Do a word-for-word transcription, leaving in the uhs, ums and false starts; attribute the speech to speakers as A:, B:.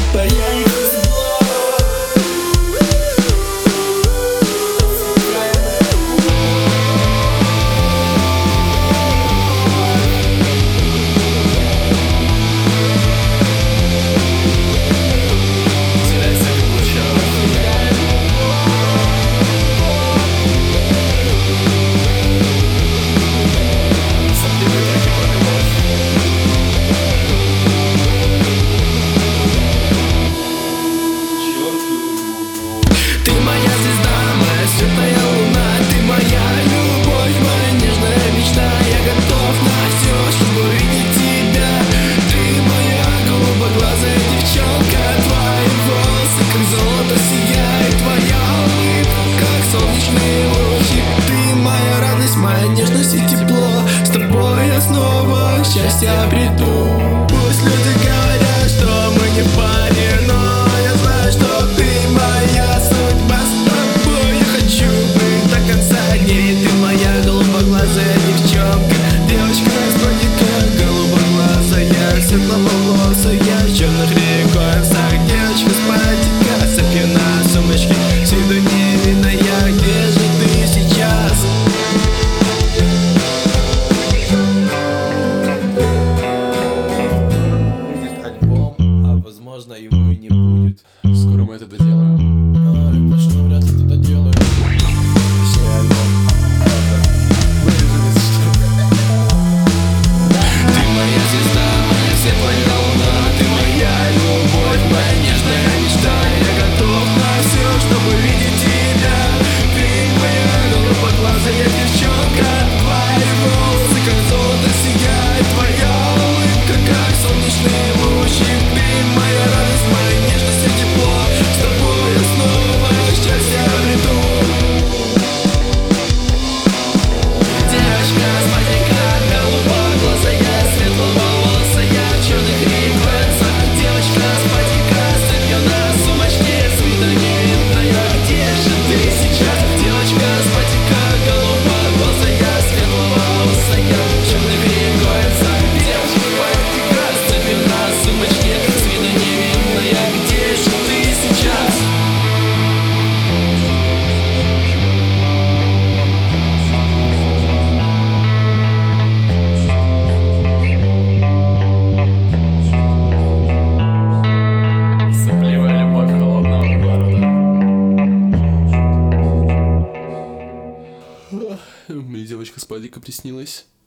A: твоя счастье обрету. Пусть люди говорят, что мы не в паре, но я знаю, что ты моя судьба. С тобой я хочу быть до конца дней. Ты моя голубоглазая девчонка, девочка из Бандика, голубоглазая, светловолосая, в черных реконсах, девочка с Бандика, сапки на сумочке, с виду невинная. Где же ты сейчас?
B: Возможно, его и не будет.
C: Скоро мы это доделаем.
B: А, точно, вряд ли это доделаем. Точнее, альбом.
A: Ты моя звезда, моя светлая луна, ты моя любовь, моя нежная мечта. Я готов на все, чтобы видеть тебя. Ты моя голубоглазая девчонка, твои волосы как золото сияют, твоя улыбка как солнечный лучик. Ты моя радость, моя нежность и тепло. С тобой я снова счастье обрету. Девочка с Бандика, голубоглазая, светловолосая, в черных реконсах, девочка с Бандика, сапки на сумочке, с виду невинная. Где же ты сейчас? Девочка с Бандика, голубоглазая, светловолосая, в черных реконсах, девочка с Бандика, сапки на сумочке, с виду невинная. Где же ты сейчас?
C: Сопливая любовь холодного города. Мне девочка с Бандика приснилась.